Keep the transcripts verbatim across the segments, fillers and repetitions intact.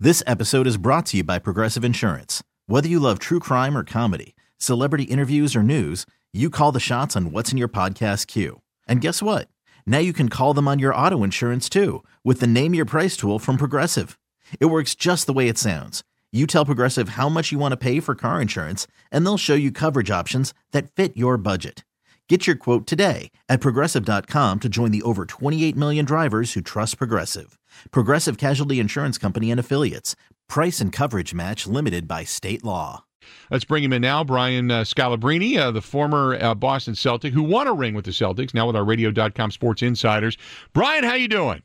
This episode is brought to you by Progressive Insurance. Whether you love true crime or comedy, celebrity interviews or news, you call the shots on what's in your podcast queue. And guess what? Now you can call them on your auto insurance too with the Name Your Price tool from Progressive. It works just the way it sounds. You tell Progressive how much you want to pay for car insurance, and they'll show you coverage options that fit your budget. Get your quote today at Progressive dot com to join the over twenty-eight million drivers who trust Progressive. Progressive Casualty Insurance Company and Affiliates. Price and coverage match limited by state law. Let's bring him in now. Brian uh, Scalabrine, uh, the former uh, Boston Celtic, who won a ring with the Celtics, now with our radio dot com sports insiders. Brian, how you doing?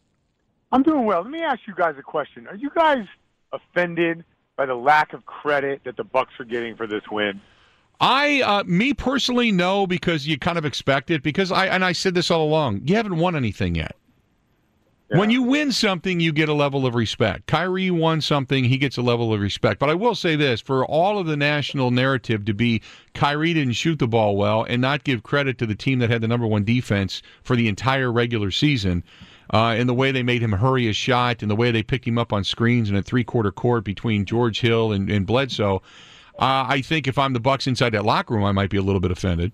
I'm doing well. Let me ask you guys a question. Are you guys offended by the lack of credit that the Bucks are getting for this win? I, uh, me personally, no, because you kind of expect it. Because I and I said this all along, you haven't won anything yet. Yeah. When you win something, you get a level of respect. Kyrie won something, he gets a level of respect. But I will say this, for all of the national narrative to be Kyrie didn't shoot the ball well and not give credit to the team that had the number one defense for the entire regular season, uh, and the way they made him hurry his shot and the way they picked him up on screens in a three-quarter court between George Hill and, and Bledsoe, uh, I think if I'm the Bucks inside that locker room, I might be a little bit offended.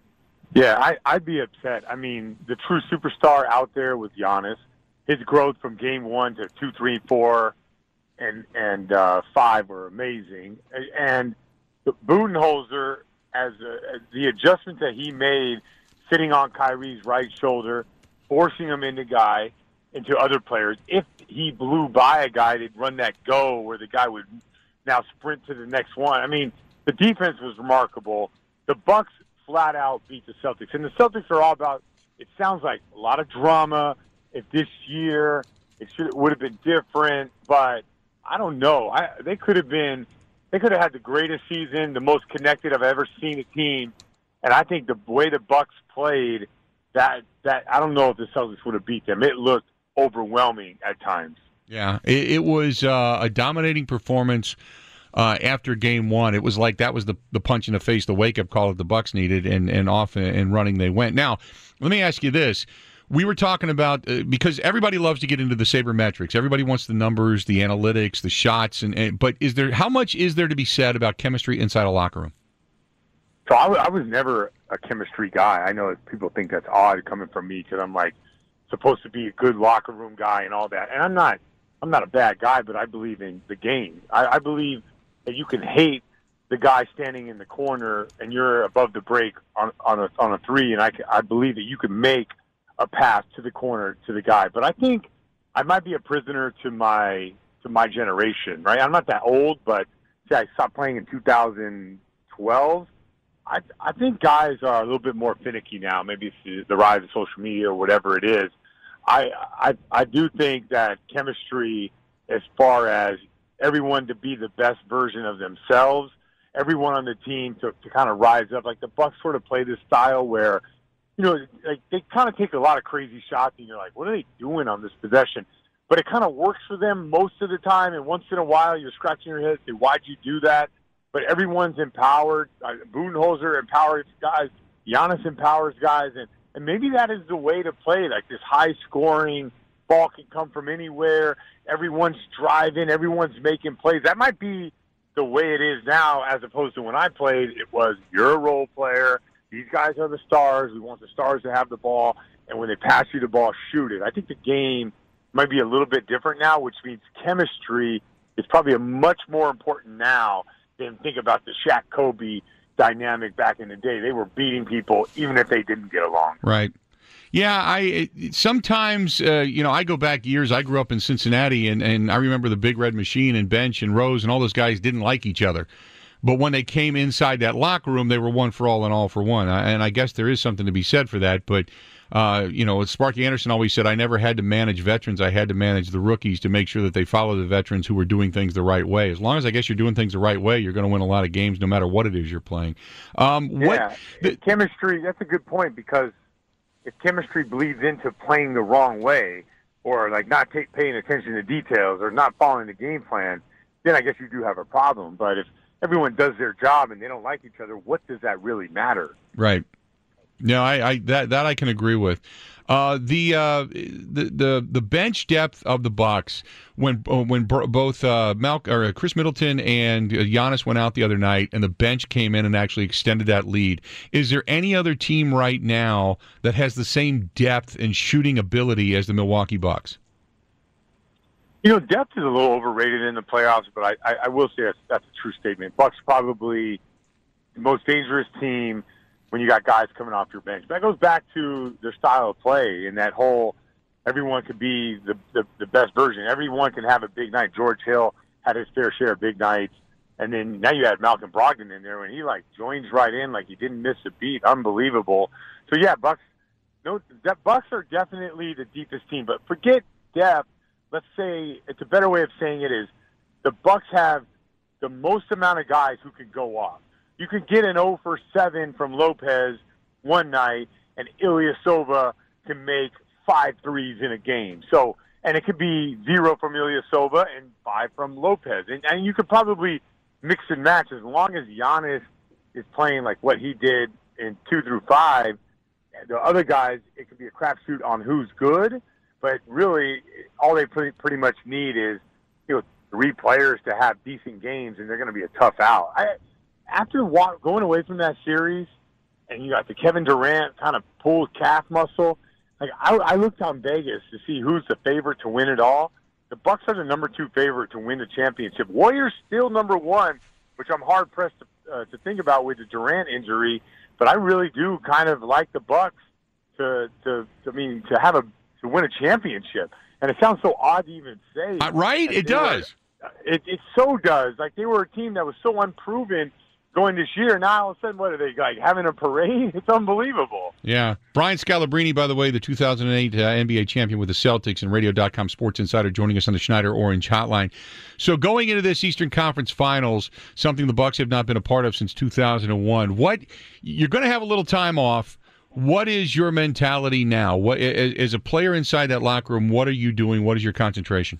Yeah, I, I'd be upset. I mean, the true superstar out there was Giannis. His growth from game one to two, three, four, and and uh, five were amazing. And Budenholzer, as, a, as the adjustment that he made, sitting on Kyrie's right shoulder, forcing him into guy, into other players. If he blew by a guy, they'd run that go where the guy would now sprint to the next one. I mean, the defense was remarkable. The Bucks flat out beat the Celtics, and the Celtics are all about. It sounds like a lot of drama. If this year it should it would have been different, but I don't know. I, they could have been, they could have had the greatest season, the most connected I've ever seen a team, and I think the way the Bucks played, that that I don't know if the Celtics would have beat them. It looked overwhelming at times. Yeah, it, it was uh, a dominating performance. Uh, after game one, it was like that was the the punch in the face, the wake up call that the Bucks needed, and and off and running they went. Now, let me ask you this. We were talking about, uh, because everybody loves to get into the sabermetrics. Everybody wants the numbers, the analytics, the shots, and, and but is there how much is there to be said about chemistry inside a locker room? So I, w- I was never a chemistry guy. I know that people think that's odd coming from me because I'm like supposed to be a good locker room guy and all that. And I'm not. I'm not a bad guy, but I believe in the game. I, I believe that you can hate the guy standing in the corner and you're above the break on on a on a three, and I I believe that you can make a pass to the corner to the guy. But I think I might be a prisoner to my to my generation, right? I'm not that old, but see, I stopped playing in two thousand twelve. I I think guys are a little bit more finicky now. Maybe it's the, the rise of social media or whatever it is. I, I I do think that chemistry, as far as everyone to be the best version of themselves, everyone on the team to, to kind of rise up. Like the Bucks sort of play this style where, you know, like they kind of take a lot of crazy shots, and you're like, what are they doing on this possession? But it kind of works for them most of the time, and once in a while you're scratching your head, say, why'd you do that? But everyone's empowered. Uh, Budenholzer empowers guys. Giannis empowers guys, and, and maybe that is the way to play, like this high-scoring, ball can come from anywhere, everyone's driving, everyone's making plays. That might be the way it is now, as opposed to when I played, it was you're a role player, these guys are the stars. We want the stars to have the ball, and when they pass you the ball, shoot it. I think the game might be a little bit different now, which means chemistry is probably a much more important now than think about the Shaq Kobe dynamic back in the day. They were beating people even if they didn't get along. Right. Yeah, I sometimes, uh, you know, I go back years. I grew up in Cincinnati, and, and I remember the Big Red Machine and Bench and Rose and all those guys didn't like each other. But when they came inside that locker room, they were one for all and all for one. And I guess there is something to be said for that. But, uh, you know, Sparky Anderson always said, I never had to manage veterans. I had to manage the rookies to make sure that they follow the veterans who were doing things the right way. As long as I guess you're doing things the right way, you're going to win a lot of games no matter what it is you're playing. Um, what, yeah, the, chemistry, that's a good point, because if chemistry bleeds into playing the wrong way, or like not take, paying attention to details, or not following the game plan, then I guess you do have a problem. But if everyone does their job and they don't like each other, what does that really matter? Right. No, I, I that that I can agree with. Uh, the, uh, the the the bench depth of the Bucks when when both uh, Mal- or Chris Middleton and Giannis went out the other night, and the bench came in and actually extended that lead. Is there any other team right now that has the same depth and shooting ability as the Milwaukee Bucks? You know, depth is a little overrated in the playoffs, but I, I, I will say that's, that's a true statement. Bucks probably the most dangerous team when you got guys coming off your bench. That goes back to their style of play and that whole everyone could be the, the, the best version. Everyone can have a big night. George Hill had his fair share of big nights. And then now you had Malcolm Brogdon in there, and he, like, joins right in like he didn't miss a beat. Unbelievable. So, yeah, Bucks, no, the Bucks are definitely the deepest team. But forget depth. Let's say it's a better way of saying it is the Bucks have the most amount of guys who can go off. You can get an zero for seven from Lopez one night, and Ilyasova can make five threes in a game. So, and it could be zero from Ilyasova and five from Lopez. And, and you could probably mix and match as long as Giannis is playing like what he did in two through five. The other guys, it could be a crapshoot on who's good. But really, all they pretty, pretty much need is, you know, three players to have decent games, and they're going to be a tough out. I, after walk, going away from that series, and you got the Kevin Durant kind of pulled calf muscle, like I, I looked on Vegas to see who's the favorite to win it all. The Bucks are the number two favorite to win the championship. Warriors still number one, which I'm hard pressed to, uh, to think about with the Durant injury. But I really do kind of like the Bucks to, to, to I mean, to have a to win a championship. And it sounds so odd to even say. Uh, right? It does. Were, it, it so does. Like, they were a team that was so unproven going this year. Now, all of a sudden, what are they, like, having a parade? It's unbelievable. Yeah. Brian Scalabrine, by the way, the two thousand eight uh, N B A champion with the Celtics and Radio dot com Sports Insider, joining us on the Schneider Orange Hotline. So going into this Eastern Conference Finals, something the Bucks have not been a part of since two thousand one, what you're going to have a little time off. What is your mentality now? What, as a player inside that locker room, what are you doing? What is your concentration?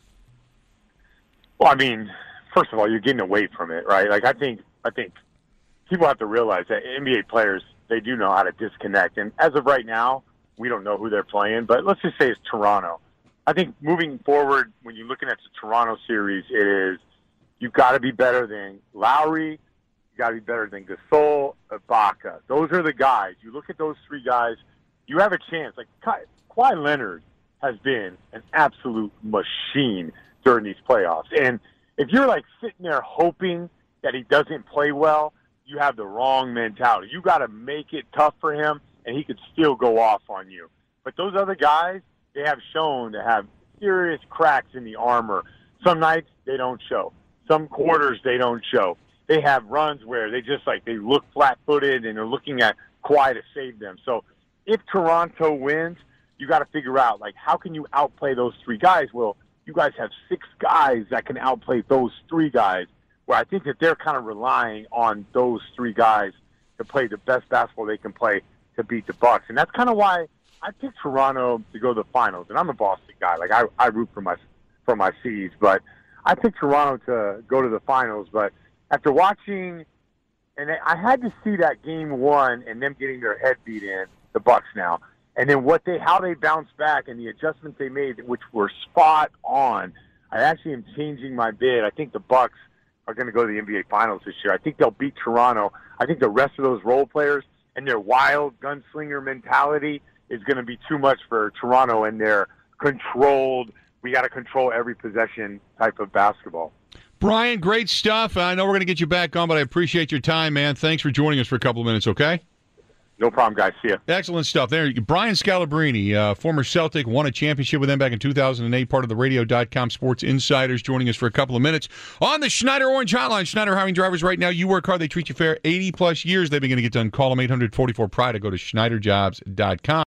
Well, I mean, first of all, you're getting away from it, right? Like, I think, I think people have to realize that N B A players, they do know how to disconnect. And as of right now, we don't know who they're playing, but let's just say it's Toronto. I think moving forward, when you're looking at the Toronto series, it is you've got to be better than Lowry. You got to be better than Gasol, Ibaka. Those are the guys. You look at those three guys, you have a chance. Like, Ka- Kawhi Leonard has been an absolute machine during these playoffs. And if you're, like, sitting there hoping that he doesn't play well, you have the wrong mentality. You got to make it tough for him, and he could still go off on you. But those other guys, they have shown to have serious cracks in the armor. Some nights, they don't show. Some quarters, they don't show. They have runs where they just, like, they look flat-footed and they're looking at Kawhi to save them. So if Toronto wins, you got to figure out, like, how can you outplay those three guys? Well, you guys have six guys that can outplay those three guys, where I think that they're kind of relying on those three guys to play the best basketball they can play to beat the Bucks. And that's kind of why I picked Toronto to go to the finals. And I'm a Boston guy. Like, I, I root for my, for my C's. But I picked Toronto to go to the finals. But after watching, and I had to see that game one and them getting their head beat in, the Bucks now, and then what they, how they bounced back and the adjustments they made, which were spot on. I actually am changing my bid. I think the Bucks are going to go to the N B A Finals this year. I think they'll beat Toronto. I think the rest of those role players and their wild gunslinger mentality is going to be too much for Toronto and their controlled, we got to control every possession type of basketball. Brian, great stuff. I know we're going to get you back on, but I appreciate your time, man. Thanks for joining us for a couple of minutes, okay? No problem, guys. See ya. Excellent stuff. There, Brian Scalabrine, uh, former Celtic, won a championship with them back in two thousand eight, part of the Radio dot com Sports Insiders, joining us for a couple of minutes on the Schneider Orange Hotline. Schneider hiring drivers right now. You work hard, they treat you fair. eighty-plus years they've been going to get done. Call them eight hundred forty-four pride or go to Schneider Jobs dot com.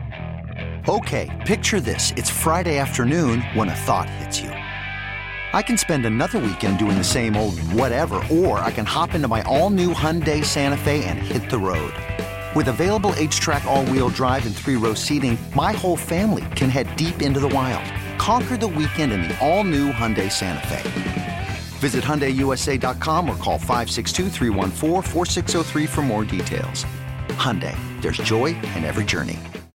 Okay, picture this. It's Friday afternoon when a thought hits you. I can spend another weekend doing the same old whatever, or I can hop into my all-new Hyundai Santa Fe and hit the road. With available H-Track all-wheel drive and three-row seating, my whole family can head deep into the wild. Conquer the weekend in the all-new Hyundai Santa Fe. Visit Hyundai U S A dot com or call five six two, three one four, four six zero three for more details. Hyundai, there's joy in every journey.